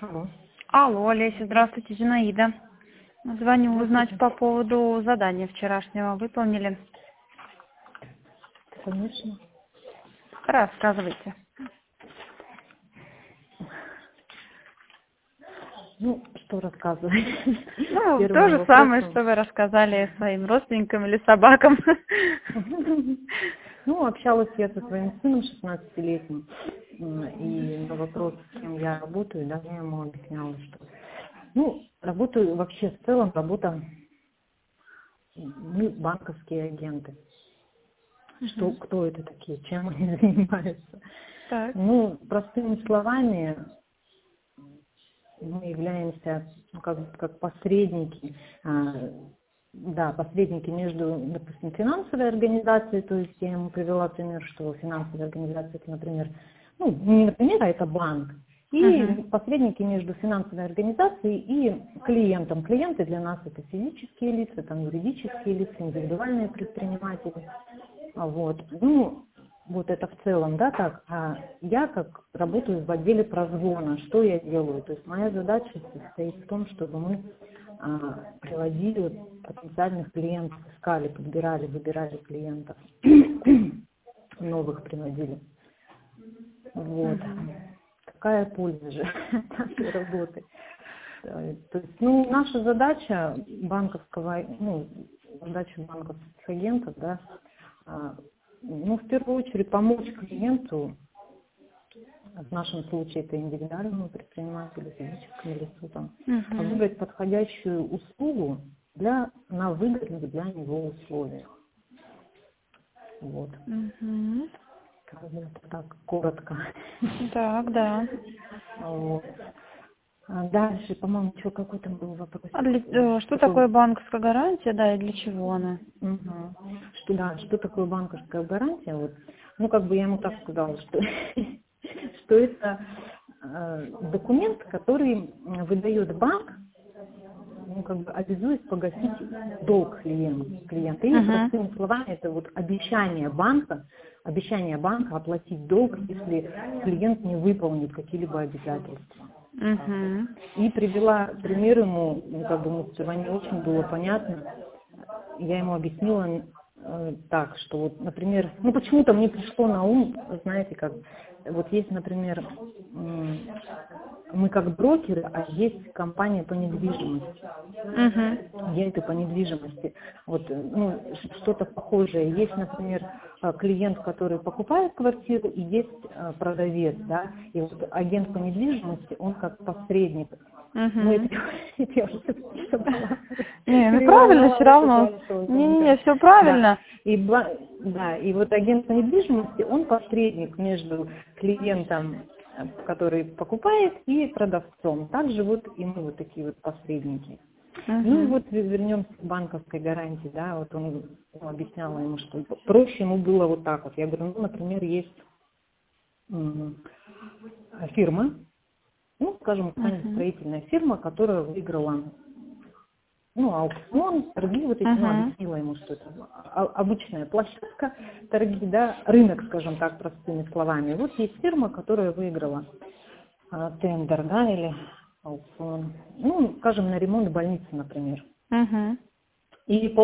Алло. Алло, Олеся, здравствуйте, Зинаида. Звоню узнать по поводу задания вчерашнего. Выполнили? Конечно. Рассказывайте. Ну, что рассказывать? Ну, то Первым же самое, вопросом. что вы рассказали своим родственникам или собакам. Ну, общалась я со своим сыном 16-летним, и на вопрос, с кем я работаю, да, я ему объясняла, что, ну, работаю вообще в целом, работа, мы банковские агенты. Что, кто это такие, чем они занимаются? Так. Ну, простыми словами, мы являемся, ну, как посредники, да, посредники между, допустим, финансовой организацией, то есть я ему привела пример, что финансовая организация, это, например, ну, не например, а это банк, и посредники между финансовой организацией и клиентом. Клиенты для нас это физические лица, там юридические лица, индивидуальные предприниматели. Вот. Ну, вот это в целом, да, так. А я как работаю в отделе прозвона. Что я делаю? То есть моя задача состоит в том, чтобы мы приводили потенциальных клиентов, искали, подбирали, выбирали клиентов, новых приводили. Вот. Какая польза же нашей работы? То есть, ну, наша задача банковского, ну, задача банковских агентов, да, ну, в первую очередь помочь клиенту, в нашем случае это индивидуальному предпринимателю, физическому лицу, там, выбрать подходящую услугу на выгодных для него условиях. Вот. Как бы это так коротко. Так, да. Вот. Дальше, по-моему, еще какой-то был вопрос. Что такое банковская гарантия, да, и для чего она? Что такое банковская гарантия? Вот, ну, как бы я ему так сказала, что, что это документ, который выдает банк, ну, как бы обязуясь погасить долг клиента. Или простыми словами, это вот обещание банка оплатить долг, если клиент не выполнит какие-либо обязательства. И привела пример ему, ну, как бы сперва не очень было понятно. Я ему объяснила так, что вот, например, ну почему-то мне пришло на ум, знаете, как, вот есть, например, мы как брокеры, а есть компания по недвижимости. Агенты по недвижимости. Вот, ну, что-то похожее. Есть, например, клиент, который покупает квартиру, и есть продавец, да, и вот агент по недвижимости, он как посредник. Ну, это я уже забыла. Не, ну правильно, все равно. Не, все правильно. Да, и вот агент по недвижимости, он посредник между клиентом, который покупает, и продавцом. Также вот и мы вот такие вот посредники. Ну и вот вернемся к банковской гарантии, да, вот он объясняла ему, что проще ему было вот так вот. Я говорю, ну, например, есть фирма, ну, скажем, строительная фирма, которая выиграла, ну, аукцион, торги вот эти, ну, объяснила ему, что это обычная площадка, торги, да, рынок, скажем так, простыми словами. Вот есть фирма, которая выиграла тендер, да, или аукцион, ну, скажем, на ремонт больницы, например. И по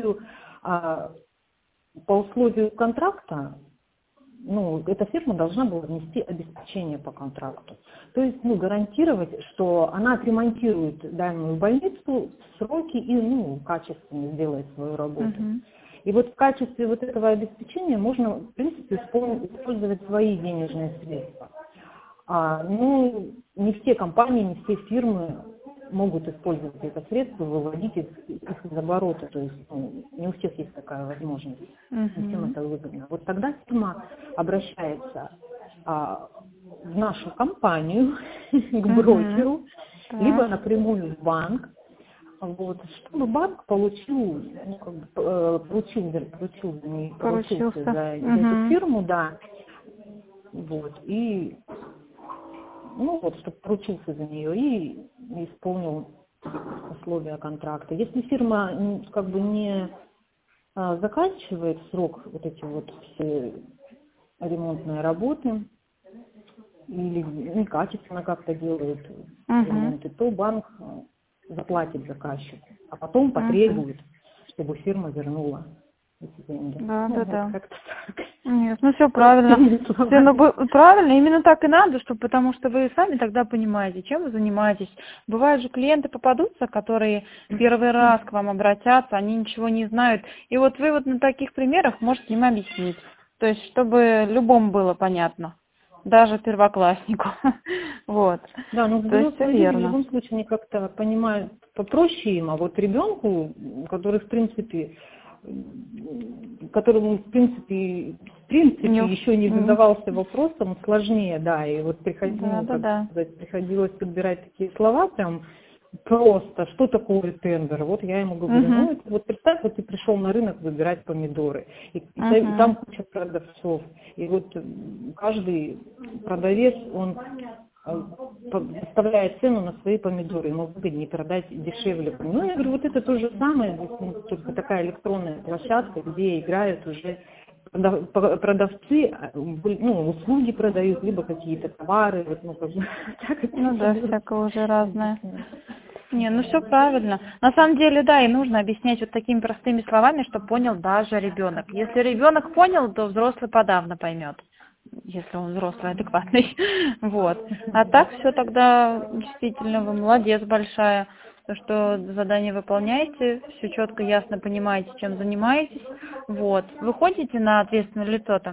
условию контракта, ну, эта фирма должна была внести обеспечение по контракту. То есть, ну, гарантировать, что она отремонтирует данную больницу в сроки и, ну, качественно сделает свою работу. И вот в качестве вот этого обеспечения можно, в принципе, использовать свои денежные средства. Ну, не все компании, не все фирмы могут использовать это средство, выводить их из оборота. То есть, ну, не у всех есть такая возможность. Не всем это выгодно. Вот тогда фирма обращается в нашу компанию, к брокеру, либо напрямую в банк, вот, чтобы банк получил, ну, как бы, поручился за эту фирму, да, вот, и, ну, вот, чтобы поручился за нее и исполнил условия контракта. Если фирма, как бы, не заканчивает срок вот эти вот все ремонтные работы, или некачественно как-то делают, элементы, то банк заплатит заказчику, а потом потребует, чтобы фирма вернула эти деньги. Да, да, да. Как-то так. Нет, ну все правильно. Правильно, именно так и надо, потому что вы сами тогда понимаете, чем вы занимаетесь. Бывают же клиенты попадутся, которые первый раз к вам обратятся, они ничего не знают. И вот вы вот на таких примерах можете им объяснить. То есть, чтобы любому было понятно. Даже первокласснику. Вот. Да, но то есть все в верно. любом случае они как-то понимают попроще им, а вот ребенку, который которому в принципе еще не задавался вопросом, сложнее, да, и вот приходилось подбирать такие слова прям просто, что такое тендер, вот я ему говорю, вот представь, вот ты пришел на рынок выбирать помидоры, и там куча продавцов, и вот каждый продавец, он выставляет цену на свои помидоры, ему выгоднее продать дешевле. Ну, я говорю, вот это то же самое, только такая электронная площадка, где играют уже продавцы, услуги продают, либо какие-то товары. Да, всякое уже разное. Не, ну все правильно. На самом деле, да, и нужно объяснять вот такими простыми словами, чтобы понял даже ребенок. Если ребенок понял, то взрослый подавно поймет. Если он взрослый, адекватный. Вот. А так все тогда действительно вы молодец большая. То, что задание выполняете, все четко, ясно понимаете, чем занимаетесь. Вот. Вы ходите на ответственное лицо-то?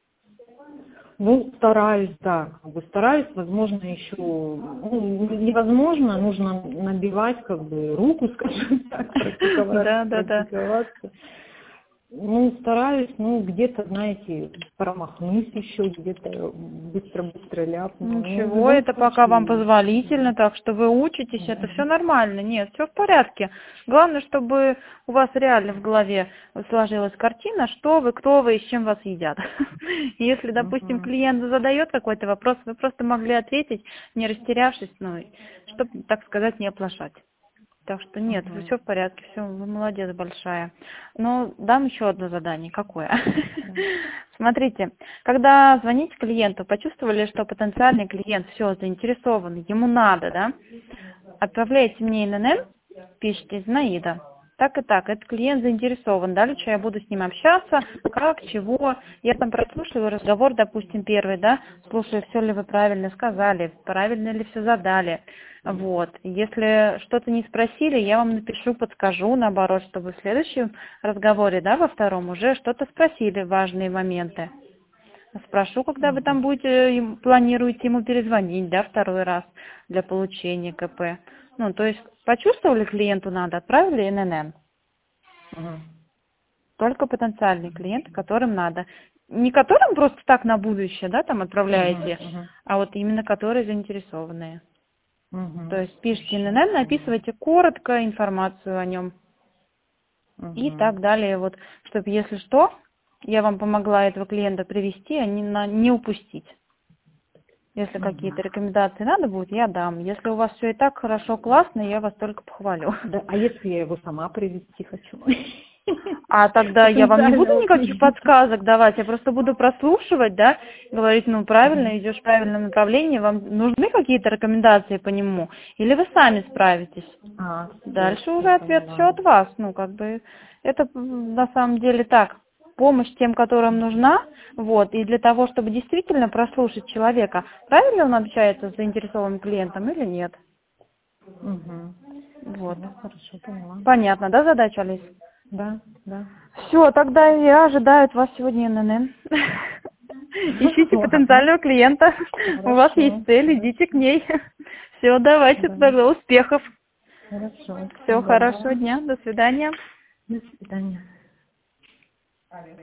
Ну, стараюсь, да. Стараюсь, возможно, еще... невозможно, нужно набивать, руку, скажем так, практиковаться. Ну, стараюсь, где-то, знаете, промахнусь еще, где-то быстро ляпну. Ничего, это пока вам позволительно, так что вы учитесь, это все нормально, нет, все в порядке. Главное, чтобы у вас реально в голове сложилась картина, что вы, кто вы и с чем вас едят. Если, допустим, клиент задает какой-то вопрос, вы просто могли ответить, не растерявшись, чтобы, так сказать, не оплошать. Так что нет, все в порядке, все, вы молодец большая. Но дам еще одно задание. Какое? Смотрите, когда звоните клиенту, почувствовали, что потенциальный клиент все заинтересован, ему надо, да? Отправляете мне ИНН, пишите Зинаида. Так и так, этот клиент заинтересован, дальше я буду с ним общаться, как, чего. Я там прослушиваю разговор, допустим, первый, да, слушаю, все ли вы правильно сказали, правильно ли все задали. Вот. Если что-то не спросили, я вам напишу, подскажу, наоборот, чтобы в следующем разговоре, да, во втором уже что-то спросили, важные моменты. Спрошу, когда вы там будете, планируете ему перезвонить, да, второй раз для получения КП. То есть почувствовали, клиенту надо, отправили ИНН. Только потенциальные клиенты, которым надо. Не которым просто так на будущее, да, там отправляете, а вот именно которые заинтересованные. То есть пишите ИНН, написывайте коротко информацию о нем. И так далее, вот, чтобы, если что, я вам помогла этого клиента привести, а не упустить. Если какие-то рекомендации надо будет, я дам. Если у вас все и так хорошо, классно, я вас только похвалю. Да, а если я его сама привести хочу? А тогда я вам не буду никаких подсказок давать, я просто буду прослушивать, да, говорить, правильно, идешь в правильном направлении, вам нужны какие-то рекомендации по нему, или вы сами справитесь? Дальше уже ответ все от вас, это на самом деле так. Помощь тем, которым нужна, вот, и для того, чтобы действительно прослушать человека, правильно он общается с заинтересованным клиентом или нет. Вот. Хорошо, поняла. Понятно, да, задача, Алис? Да. Все, тогда я ожидаю от вас сегодня ИНН. Ищите потенциального клиента. У вас есть цель, идите к ней. Все, давайте, тогда успехов. Хорошо. Все, хорошего дня, до свидания. До свидания.